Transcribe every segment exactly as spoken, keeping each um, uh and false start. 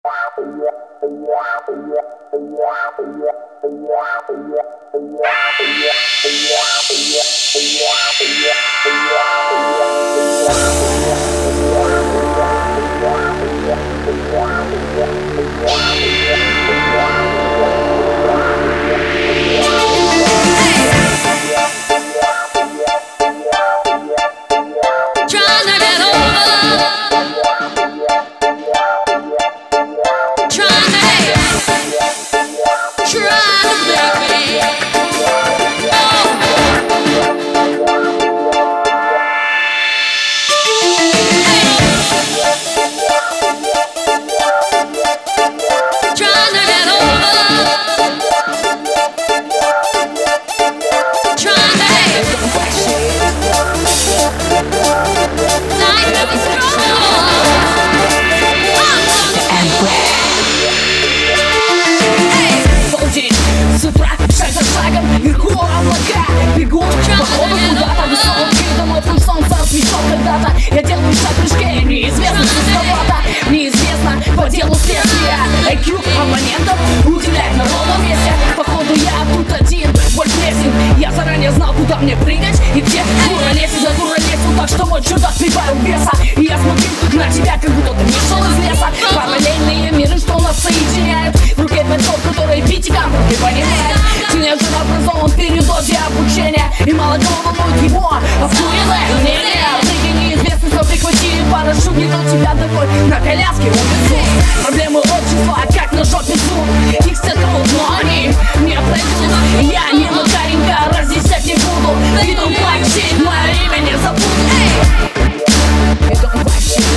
С утра, шаг за шагом, вверху облака бегут, походу куда-то высокие, думаю, там солнце свечет когда-то. Я делаю шаг в прыжке, неизвестно, пустовато, неизвестно по делу следствия. ай кью оппонентов удивляет на ровном месте. Походу я тут один, больше лесен. Я заранее знал, куда мне прыгать и где. Дура лезет за дура лезет, так что мой чердак прибавил веса. И я смотрю на тебя, как будто ты вышел из леса. Параллельные миры, что нас соединяют. В руке бойцов, которые битикам ты понимаешь. Тинейджер образован в периоде обучения, и мало кого волнует его обкуренное мнение. Прыги неизвестны, но прихватили парашют. Не тот тебя такой на коляске увезут. Проблемы общества, как на жопе зуб. Их сотрут, но они не пройдут. Я не макаренька, разъяснять не буду. Ты don't like shit, мое имя не забуду. Ты don't like shit.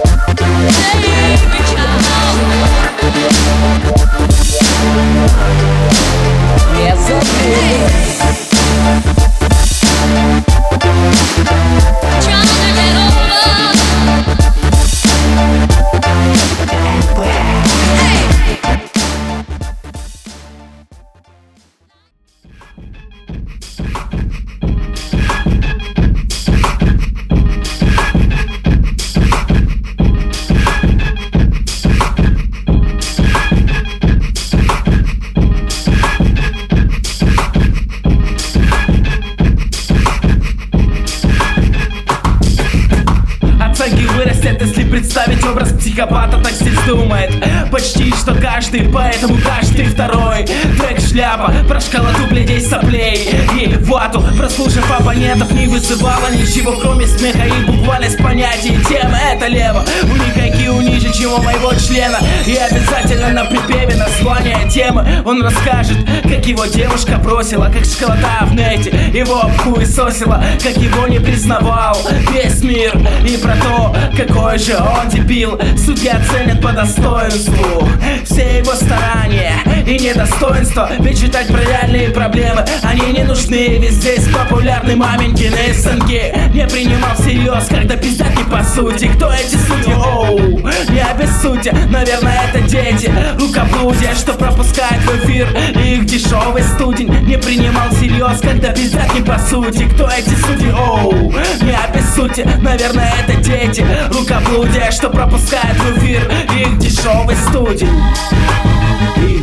Не забуду. Вырастет, если представить образ психопата, так здесь думает почти что каждый, поэтому каждый второй трек шляпа про школоту блядей соплей и вату, прослушав оппонентов, не вызывало ничего, кроме смеха и буквальность понятий. Тема это лево, у них ай кью ниже, чем у моего члена. И обязательно на припеве название темы он расскажет, как его девушка бросила, как школота в нете его обхуесосила, как его не признавал весь мир, и про то, какой же он дебил. Судья ценит по достоинству все его старания и недостоинства. Ведь читать про реальные проблемы они не нужны. Ведь здесь популярны маменькины сынки. Не принимал всерьез, когда пиздят не по сути. Кто эти судьи? Оу, не обессудьте, наверное это дети. Рукоблудие, что пропускает в эфир их дешевый студень. Не принимал всерьез, когда пиздят не по сути. Кто эти судьи? Оу, не обессудьте, наверное это дети. Рукоблудие, что пропускает в эфир их дешевый студень.